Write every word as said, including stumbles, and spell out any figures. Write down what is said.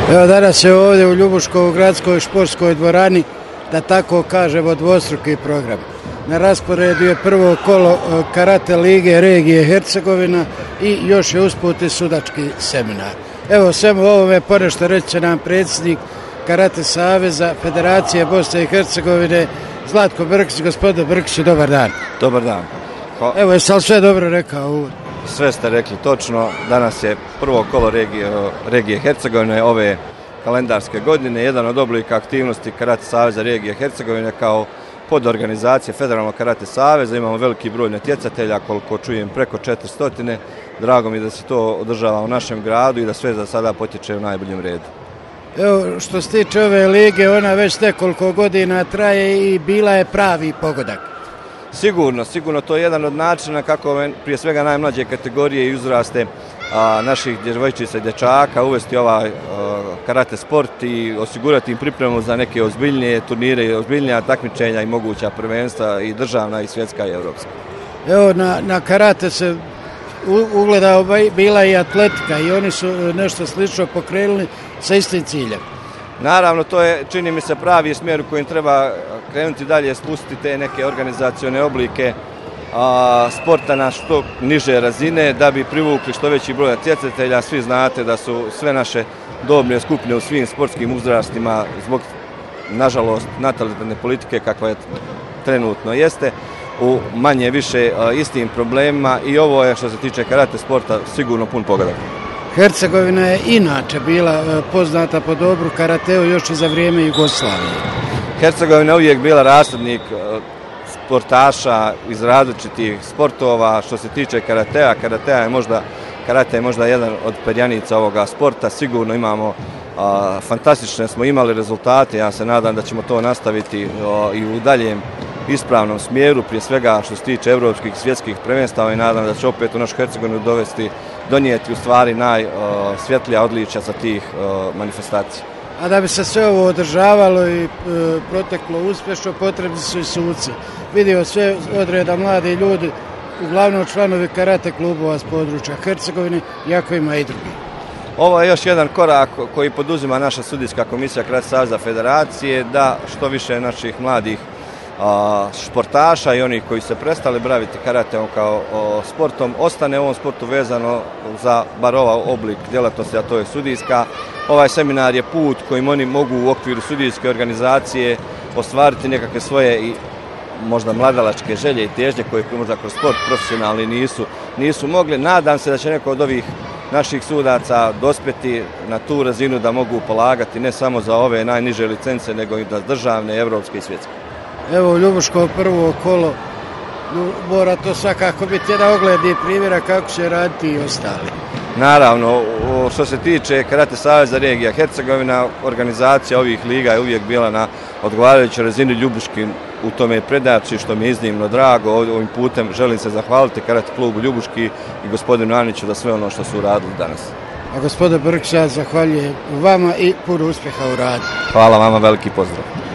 Evo danas je ovdje u Ljubuškoj gradskoj športskoj dvorani, da tako kažemo, dvostruki program. Na rasporedu je prvo kolo karate lige regije Hercegovina i još je usput i sudački seminar. Evo svemu ovome ponešto reći će nam predsjednik Karate saveza Federacije Bosne i Hercegovine Zlatko Brkić. Gospodine Brkiću, dobar dan. Dobar dan. Hvala. Evo, jesi li sve dobro rekao uvod? Sve ste rekli točno. Danas je prvo kolo regije, regije Hercegovine ove kalendarske godine. Jedan od oblika aktivnosti Karate saveza regije Hercegovine kao podorganizacije Federalnog karate saveza. Imamo veliki broj natjecatelja, koliko čujem preko četiristo. Drago mi da se to održava u našem gradu i da sve za sada potječe u najboljem redu. Evo, što se tiče ove lige, ona već nekoliko godina traje i bila je pravi pogodak. Sigurno, sigurno to je jedan od načina kako prije svega najmlađe kategorije i uzraste a, naših djevojčica i dječaka uvesti ovaj a, karate sport i osigurati im pripremu za neke ozbiljnije turnire i ozbiljnija takmičenja i moguća prvenstva i državna i svjetska i evropska. Evo, na, na karate se ugledao bila i atletika i oni su nešto slično pokrenuli sa istim ciljem. Naravno, to je, čini mi se, pravi smjer u kojem treba krenuti dalje, spustiti te neke organizacione oblike a, sporta na što niže razine da bi privukli što veći broj natjecatelja. Svi znate da su sve naše dobne skupine u svim sportskim uzrastima zbog, nažalost, natalitetne politike kakva je trenutno jeste, u manje više a, istim problemima i ovo je, što se tiče karate sporta, sigurno pun pogodak. Hercegovina je inače bila poznata po dobru karateu još i za vrijeme Jugoslavije. Hercegovina je uvijek bila rasadnik sportaša iz različitih sportova. Što se tiče karatea, karatea je možda, karate je možda jedan od perjanica ovoga sporta. Sigurno imamo, a, fantastične smo imali rezultate. Ja se nadam da ćemo to nastaviti a, i u daljem ispravnom smjeru, prije svega što se tiče evropskih i svjetskih prvenstava i nadam da će opet u našu Hercegovinu dovesti, donijeti u stvari najsvjetlija odličja sa tih uh, manifestacija. A da bi se sve ovo održavalo i uh, proteklo uspješno, potrebni su i suci. Vidio sve odreda mladi ljudi, uglavnom članovi karate klubova s područja Hercegovine, jako ima i drugi. Ovo je još jedan korak koji poduzima naša sudijska komisija Karate saveza Federacije, da što više naših mladih športaša i onih koji se prestali baviti karateom kao o, sportom, ostane u ovom sportu vezano za bar ovaj oblik djelatnosti, a to je sudijska. Ovaj seminar je put kojim oni mogu u okviru sudijske organizacije ostvariti nekakve svoje i možda mladalačke želje i težnje koje možda kroz sport profesionalni nisu, nisu mogli. Nadam se da će neko od ovih naših sudaca dospjeti na tu razinu da mogu polagati ne samo za ove najniže licence, nego i za državne, evropske i svjetske. Evo, Ljubuško prvo kolo, mora to svakako biti jedan ogledni primjera kako će raditi i ostali. Naravno, što se tiče Karate saveza regija Hercegovina, organizacija ovih liga je uvijek bila na odgovarajućoj razini. Ljubuški u tome predači, što mi je iznimno drago. Ovim putem želim se zahvaliti Karate klubu Ljubuški i gospodinu Aniću za sve ono što su uradili danas. A gospodine Brkić, ja zahvaljujem vama i puno uspjeha u radu. Hvala vama, veliki pozdrav.